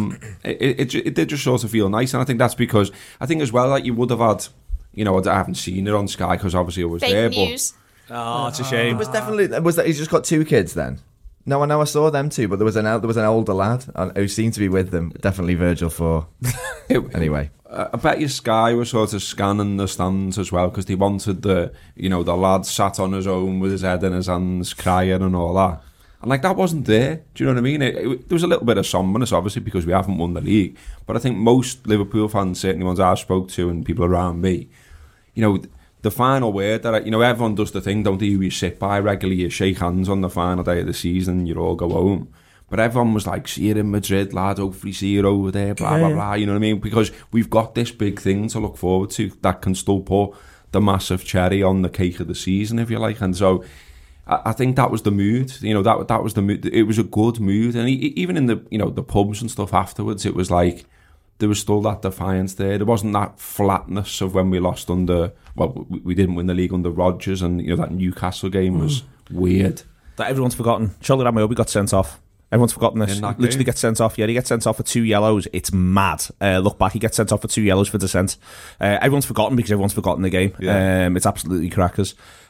it did just sort of feel nice, and I think that's because I think as well, like you would have had, you know, I haven't seen it on Sky because obviously it was there, Fake news. Oh, it's a shame. It was definitely he's just got 2 kids then. No, I know I saw them too, but there was an older lad who seemed to be with them. Definitely Virgil 4. Anyway, I bet you Sky was sort of scanning the stands as well because they wanted the lad sat on his own with his head in his hands, crying and all that. And like that wasn't there. Do you know what I mean? There was a little bit of somberness, obviously, because we haven't won the league. But I think most Liverpool fans, certainly ones I spoke to and people around me, you know, the final word that, you know, everyone does the thing, don't they? You sit by regularly, you shake hands on the final day of the season, you all go home. But everyone was like, see you in Madrid, lad, hopefully see you over there, blah, blah, blah, you know what I mean? Because we've got this big thing to look forward to that can still put the massive cherry on the cake of the season, if you like. And so I think that was the mood, you know, that was the mood. It was a good mood. And even in the, you know, the pubs and stuff afterwards, it was like, there was still that defiance there. There wasn't that flatness of when we lost under, well, we didn't win the league under Rodgers, and you know that Newcastle game was weird. That everyone's forgotten. Charlie Ramobi got sent off. Everyone's forgotten this. Literally gets sent off. Yeah, he gets sent off for 2 yellows. It's mad. Look back, he gets sent off for 2 yellows for dissent. Everyone's forgotten because everyone's forgotten the game. Yeah. It's absolutely crackers.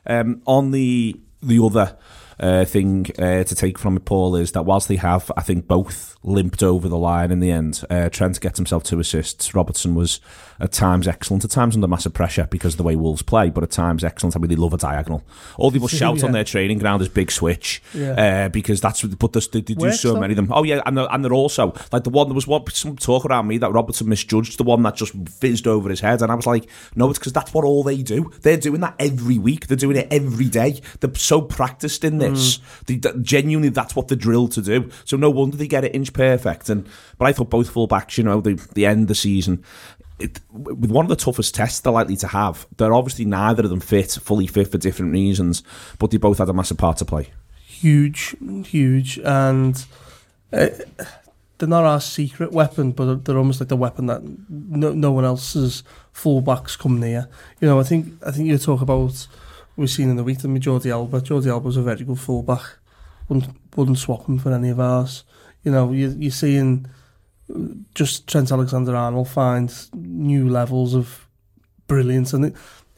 On the other thing to take from it, Paul, is that whilst they have, I think, both limped over the line in the end, Trent gets himself 2 assists. Robertson was at times excellent, at times under massive pressure because of the way Wolves play, but at times excellent. I mean, they love a diagonal. All people shout on their training ground is big switch, because that's what they do so many of them. Oh yeah, and they're also like the one, there was some talk around me that Robertson misjudged the one that just fizzed over his head, and I was like, no, it's because that's what all they do. They're doing that every week. They're doing it every day. They're so practiced in this. Genuinely, that's what they're drilled to do. So no wonder they get it inch perfect. But I thought both full-backs, you know, the end of the season, with one of the toughest tests they're likely to have, they're obviously neither of them fully fit for different reasons, but they both had a massive part to play. Huge, and they're not our secret weapon, but they're almost like the weapon that no one else's full-backs come near. You know, I think you talk about, we've seen in the week, Jordi Alba. Jordi Alba's a very good full-back. Wouldn't swap him for any of ours. You know, you're seeing just Trent Alexander-Arnold find new levels of brilliance, and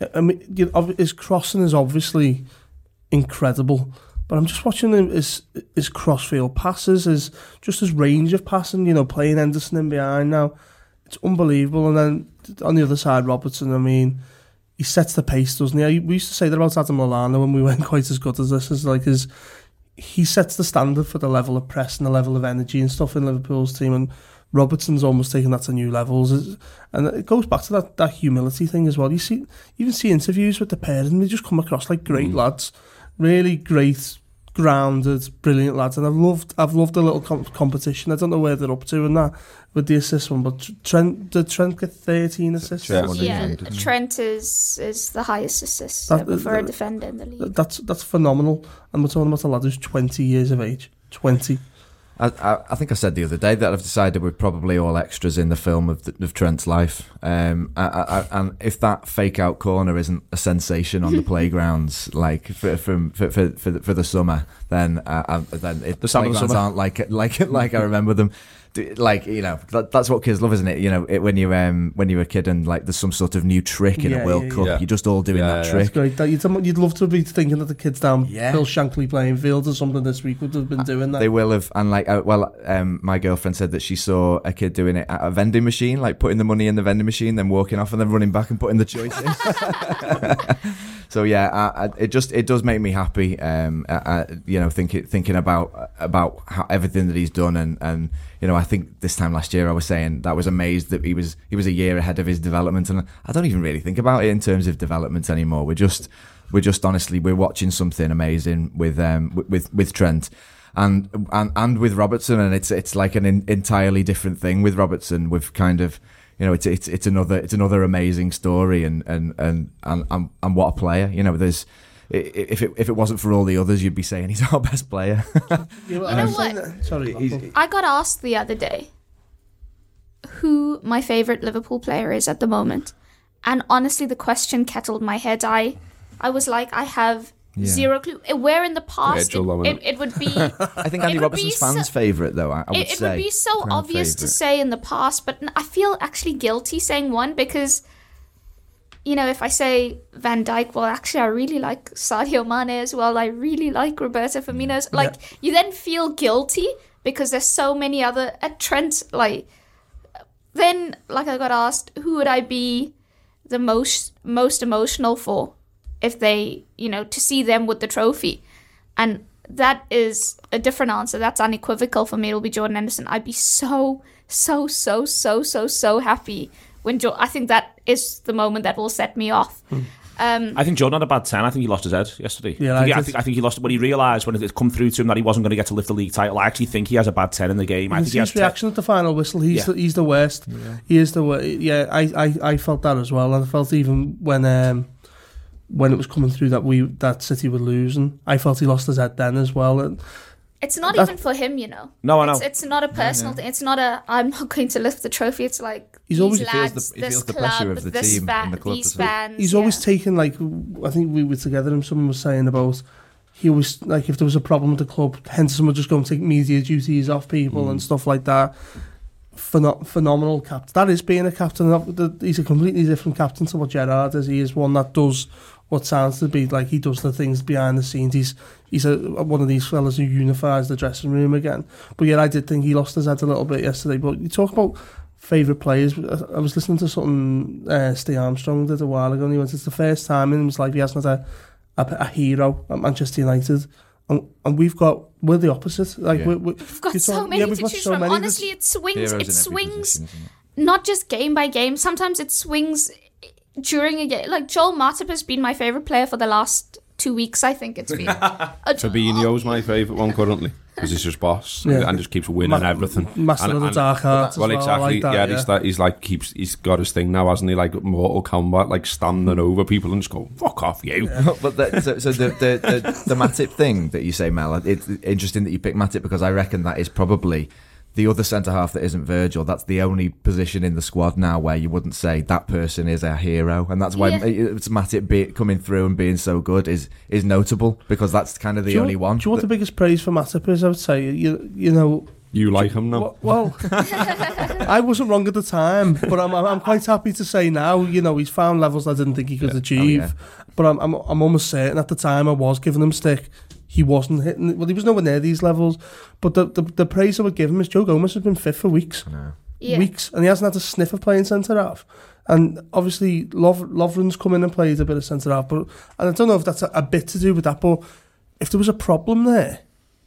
his crossing is obviously incredible. But I'm just watching his crossfield passes, his range of passing. You know, playing Henderson in behind now, it's unbelievable. And then on the other side, Robertson. I mean, he sets the pace, doesn't he? We used to say that about Adam Lallana when we weren't quite as good as this. Is like he sets the standard for the level of press and the level of energy and stuff in Liverpool's team, and Robertson's almost taking that to new levels. And it goes back to that humility thing as well. You even see interviews with the pair, and they just come across like great lads, really great, grounded, brilliant lads. And I've loved the little competition. I don't know where they're up to in that with the assist one, but did Trent get 13 assists? Yeah, Trent is the highest assist for a defender in the league. That's phenomenal. And we're talking about a lad who's 20 years of age. 20. I think I said the other day that I've decided we're probably all extras in the film of Trent's life. And if that fake out corner isn't a sensation on the playgrounds, like for the summer, then the playgrounds aren't like I remember them. Like, you know, that's what kids love, isn't it? You know, when you're a kid and like there's some sort of new trick in a World Cup, you're just all doing that trick. That's great. You'd love to be thinking that the kids down Bill Shankly playing field or something this week would have been doing that. They will have, and like, my girlfriend said that she saw a kid doing it at a vending machine, like putting the money in the vending machine, then walking off and then running back and putting the choice in. So yeah, it does make me happy. You know, thinking about how everything that he's done, and you know, I think this time last year I was saying that I was amazed that he was a year ahead of his development, and I don't even really think about it in terms of development anymore. We're just we're just honestly we're watching something amazing with Trent. And with Robertson, and it's like an entirely different thing with Robertson. We've kind of, it's another amazing story, and what a player. There's if it wasn't for all the others, you'd be saying he's our best player. You know what? Sorry, I got asked the other day who my favourite Liverpool player is at the moment, and honestly, the question kettled my head. I was like, I have. Zero clue. Where in the past it would be. I think Andy Robertson's fans' favourite, though. I would say it would be so obvious to say in the past, but I feel actually guilty saying one because, if I say Van Dijk, well, actually, I really like Sadio Mane as well. I really like Roberto Firmino. Like, you then feel guilty because there's so many other at Trent. Then I got asked, who would I be the most emotional for? If they, to see them with the trophy. And that is a different answer. That's unequivocal for me. It'll be Jordan Henderson. I'd be so happy when I think that is the moment that will set me off. I think Jordan had a bad 10. I think he lost his head yesterday. Yeah, I think he lost when he realised when it come through to him that he wasn't going to get to lift the league title. I actually think he has a bad 10 in the game. I think his reaction at the final whistle. He's the worst. Yeah. He is the worst. Yeah, I felt that as well, and I felt even when it was coming through that City were losing, I felt he lost his head then as well. And it's not even for him, No, I know. It's not a personal thing. It's not I'm not going to lift the trophy. It's like he feels the pressure of the team and the club. These fans. He's always taken I think we were together and someone was saying about he always if there was a problem with the club, Henderson would just go and take media duties off people and stuff like that. Phenomenal captain. That is being a captain. He's a completely different captain to what Gerrard is. He is one that does what sounds to be like he does the things behind the scenes. He's one of these fellas who unifies the dressing room again. But yeah, I did think he lost his head a little bit yesterday. But you talk about favourite players. I was listening to something Steve Armstrong did a while ago, and he went, it's the first time in his life he hasn't had a hero at Manchester United. And we're the opposite. We've got so many to choose from. Honestly, it swings not just game by game. Sometimes it swings during a game. Like Joel Matip has been my favourite player for the last 2 weeks, I think it's been. Fabinho's my favourite one currently because he's just boss and just keeps winning everything. Master of the dark arts. Well, exactly. He's got his thing now, hasn't he? Like Mortal Kombat, standing over people and just go, fuck off, you. Yeah. But the Matip thing that you say, Mel, it's interesting that you pick Matip because I reckon that is probably the other centre half that isn't Virgil. That's the only position in the squad now where you wouldn't say that person is a hero, and that's why it's Matip coming through and being so good is notable because that's kind of the only one. Do you know what the biggest praise for Matip is? I would say you like him now. Well, I wasn't wrong at the time, but I'm quite happy to say now. He's found levels I didn't think he could achieve. But I'm almost certain at the time I was giving him stick. He wasn't hitting. Well, he was nowhere near these levels. But the praise I would give him is Joe Gomez has been fit for weeks, weeks, and he hasn't had a sniff of playing centre half. And obviously, Lovren's come in and played a bit of centre half, and I don't know if that's a bit to do with that. But if there was a problem there,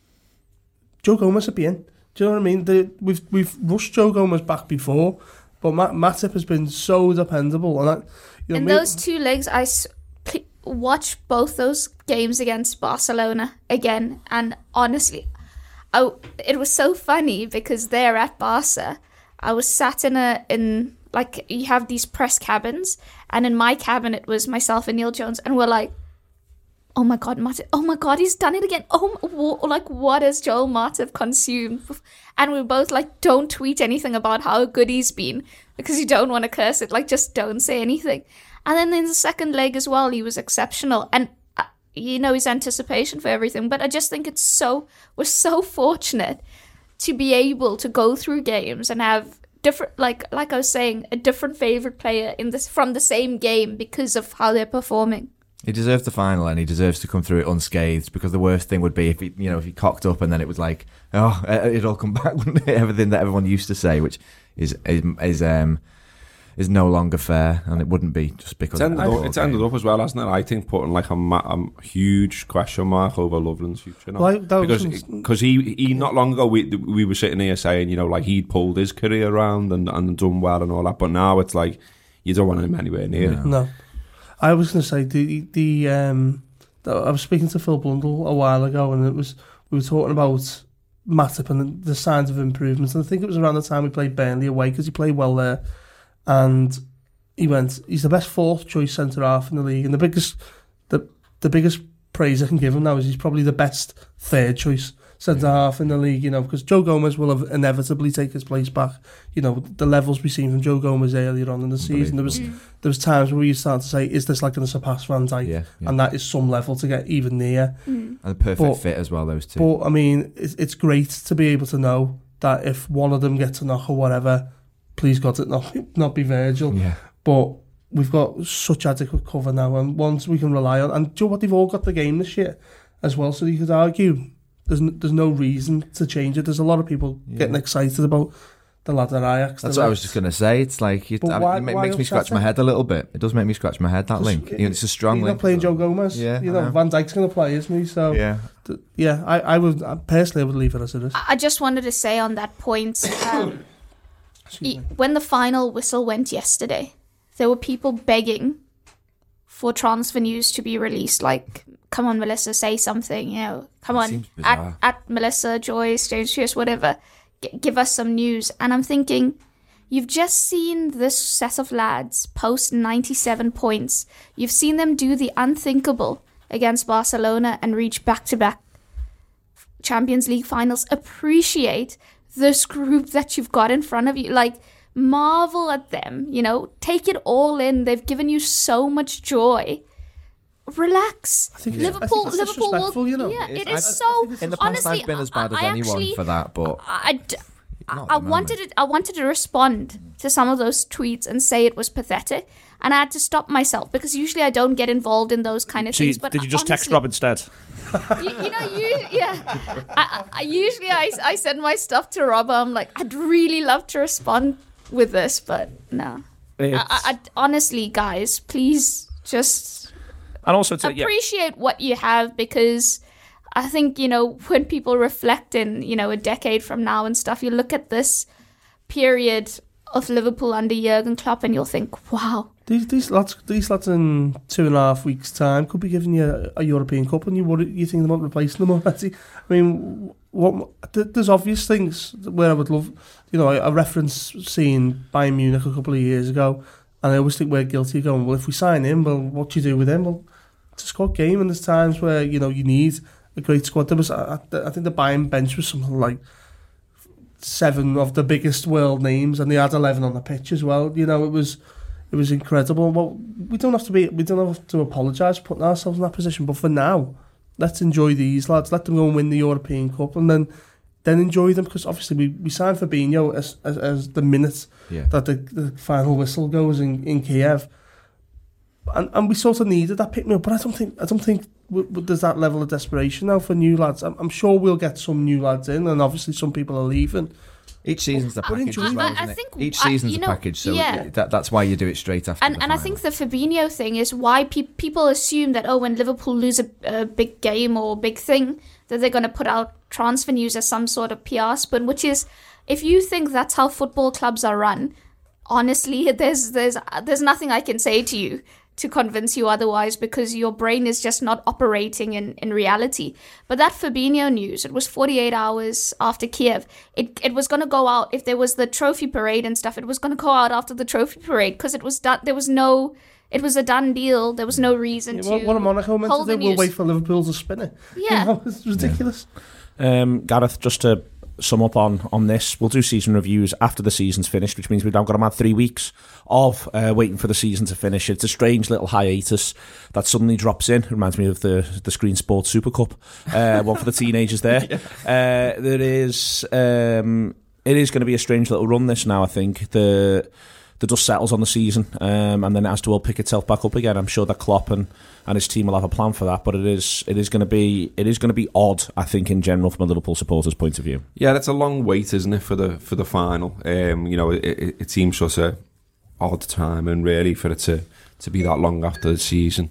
Joe Gomez would be in. Do you know what I mean? We've rushed Joe Gomez back before, but Matip has been so dependable, and those 2 legs, I watch both those games against Barcelona again, and honestly, it was so funny because there at Barca, I was sat in you have these press cabins, and in my cabin it was myself and Neil Jones, and we're like, oh my god, Matip, oh my god, he's done it again. What has Joel Matip consumed? And we were both like, don't tweet anything about how good he's been because you don't want to curse it. Just don't say anything. And then in the second leg as well, he was exceptional. And, his anticipation for everything. But I just think we're so fortunate to be able to go through games and have different, like I was saying, a different favourite player from the same game because of how they're performing. He deserves the final and he deserves to come through it unscathed because the worst thing would be if he cocked up and then it was like, it'd all come back, wouldn't it? Everything that everyone used to say, which is no longer fair, and it wouldn't be just because it's ended up as well, hasn't it? I think putting a huge question mark over Lovren's future now, because he not long ago we were sitting here saying he'd pulled his career around and done well and all that, but now it's like you don't want him anywhere near it. No. I was going to say I was speaking to Phil Blundell a while ago, and we were talking about Matip and the signs of improvement. And I think it was around the time we played Burnley away, because he played well there, and he's the best fourth choice centre half in the league, and the biggest praise I can give him now is he's probably the best third choice centre half in the league, because Joe Gomez will have inevitably take his place back. The levels we've seen from Joe Gomez earlier on in the season, there was times where you start to say, is this like going to surpass Van Dijk? Yeah. And that is some level to get even near. And a perfect fit as well, those two. But I mean, it's great to be able to know that if one of them gets a knock or whatever, please God it not be Virgil. Yeah. But we've got such adequate cover now, and ones we can rely on. And do you know what? They've all got the game this year as well, so you could argue there's no reason to change it. There's a lot of people getting excited about the lad at Ajax. That's what I was just going to say. It's like it makes me scratch my head a little bit. It does make me scratch my head, that link. It's a strong link. He's not playing Joe Gomez. Yeah, Van Dijk's going to play, isn't he? So yeah, I would personally leave it as it is. I just wanted to say on that point, when the final whistle went yesterday, there were people begging for transfer news to be released, like, come on, Melissa, say something, come on, at Melissa, Joyce, James Pierce, whatever, give us some news. And I'm thinking, you've just seen this set of lads post 97 points. You've seen them do the unthinkable against Barcelona and reach back-to-back Champions League finals. Appreciate this group that you've got in front of you. Like, marvel at them, take it all in. They've given you so much joy. Relax. Liverpool will, it is so. In the past, honestly, I've been as bad as anyone for that, but I wanted to respond to some of those tweets and say it was pathetic, and I had to stop myself, because usually I don't get involved in those kind of things. But did you just text Rob instead? Usually I send my stuff to Rob. I'm like, I'd really love to respond with this, but no. I honestly, guys, please just appreciate what you have, because I think, when people reflect in, a decade from now and stuff, you look at this period of Liverpool under Jurgen Klopp and you'll think, wow. These lads in 2.5 weeks' time could be giving you a European Cup, and you think about replacing them already. I mean, there's obvious things where I would love, I reference seeing Bayern Munich a couple of years ago, and I always think we're guilty of going, well, if we sign him, well, what do you do with him? Well, it's a squad game, and there's times where, you need a great squad. There was, I think the Bayern bench was something like 7 of the biggest world names, and they had 11 on the pitch as well. It was incredible. Well, we don't have to apologise for putting ourselves in that position, but for now, let's enjoy these lads. Let them go and win the European Cup, and then enjoy them, because obviously we signed Fabinho as the minute that the final whistle goes in Kiev, and we sort of needed that pick me up. But I don't think there's that level of desperation now for new lads. I'm sure we'll get some new lads in, and obviously some people are leaving. Each season's a package as well, isn't it? Each season's a package, so that's why you do it straight after the final. And I think the Fabinho thing is why people assume that, when Liverpool lose a big game or big thing, that they're going to put out transfer news as some sort of PR spin, which is, if you think that's how football clubs are run, honestly, there's nothing I can say to you to convince you otherwise, because your brain is just not operating in reality. But that Fabinho news, it was 48 hours after Kiev. It was going to go out, if there was the trophy parade and stuff, it was going to go out after the trophy parade, because it was done. It was a done deal. There was no reason to what a Monaco meant to do, we'll wait for Liverpool to spin it. Yeah. It's ridiculous. Gareth, just to sum up on this, we'll do season reviews after the season's finished, which means we've now got a mad 3 weeks of waiting for the season to finish. It's a strange little hiatus that suddenly drops in. It reminds me of the Screen Sports Super Cup, one for the teenagers there. It is going to be a strange little run, this now. I think the dust settles on the season, and then it has to all pick itself back up again. I'm sure that Klopp and his team will have a plan for that, but it is going to be odd, I think, in general, from a Liverpool supporter's point of view. Yeah, that's a long wait, isn't it, for the final? It seems such a odd time, and really for it to be that long after the season.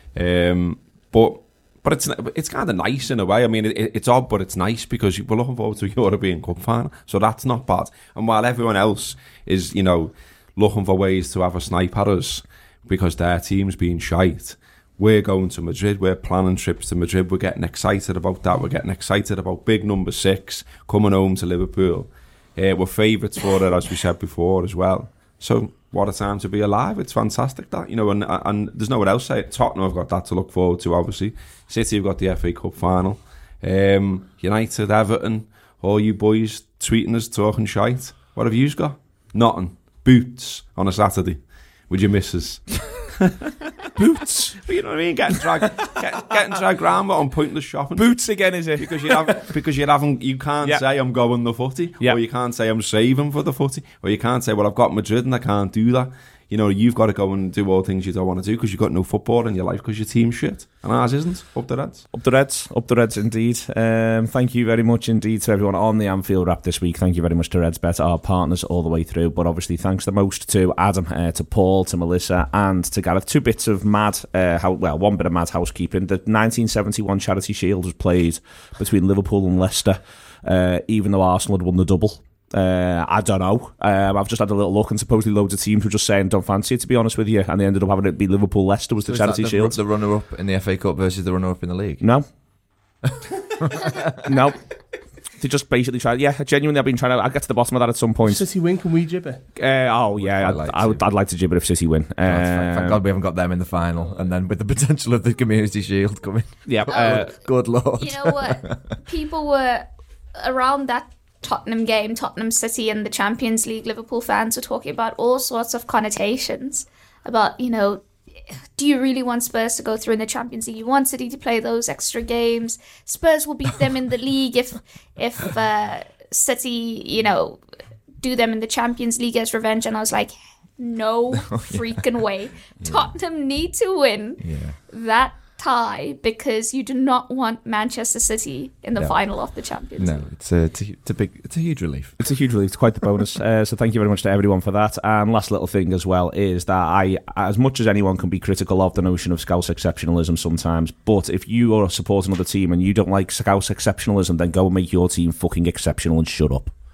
But it's kind of nice in a way. I mean, it's odd, but it's nice, because we're looking forward to a European Cup final, so that's not bad. And while everyone else is, looking for ways to have a snipe at us, because their team's being shite. We're going to Madrid, we're planning trips to Madrid, we're getting excited about that, we're getting excited about big number 6 coming home to Liverpool. We're favourites for it, as we said before as well. So what a time to be alive. It's fantastic that, you know, and there's nowhere else. Tottenham have got that to look forward to, obviously. City have got the FA Cup final. United, Everton, all you boys tweeting us, talking shite. What have you got? Nothing. Boots on a Saturday with your missus. Boots. You know what I mean? Getting dragged round on pointless shopping. Boots again, is it? Because you can't say I'm going the footy, or you can't say I'm saving for the footy, or you can't say, well, I've got Madrid and I can't do that. You know, you've got to go and do all things you don't want to do because you've got no football in your life because your team's shit. And ours isn't. Up the Reds. Up the Reds. Up the Reds, indeed. Thank you very much indeed to everyone on the Anfield Wrap this week. Thank you very much to RedsBet, our partners all the way through. But obviously, thanks the most to Adam, to Paul, to Melissa, and to Gareth. 2 bits of mad, one bit of mad housekeeping. The 1971 Charity Shield was played between Liverpool and Leicester, even though Arsenal had won the double. I don't know. I've just had a little look, and supposedly loads of teams were just saying don't fancy it, to be honest with you, and they ended up having it be Liverpool. Leicester was the Charity Shield. The runner-up in the FA Cup versus the runner-up in the league. No. No. They just basically tried. Yeah, genuinely, I've been trying to. I'll get to the bottom of that at some point. City win, can we jib it? I'd like to jib it if City win. Thank God we haven't got them in the final, and then with the potential of the Community Shield coming. Yeah. Good Lord. You know what? People were around that Tottenham game, Tottenham City and the Champions League. Liverpool fans were talking about all sorts of connotations about, you know, do you really want Spurs to go through in the Champions League? You want City to play those extra games. Spurs will beat them in the league if City, you know, do them in the Champions League as revenge. And I was like, no freaking way. Tottenham need to win that tie because you do not want Manchester City in the final of the Champions League. No, it's a huge relief. It's a huge relief. It's quite the bonus. So thank you very much to everyone for that. And last little thing as well is that I, as much as anyone can be critical of the notion of Scouse exceptionalism sometimes, but if you are supporting another team and you don't like Scouse exceptionalism, then go and make your team fucking exceptional and shut up.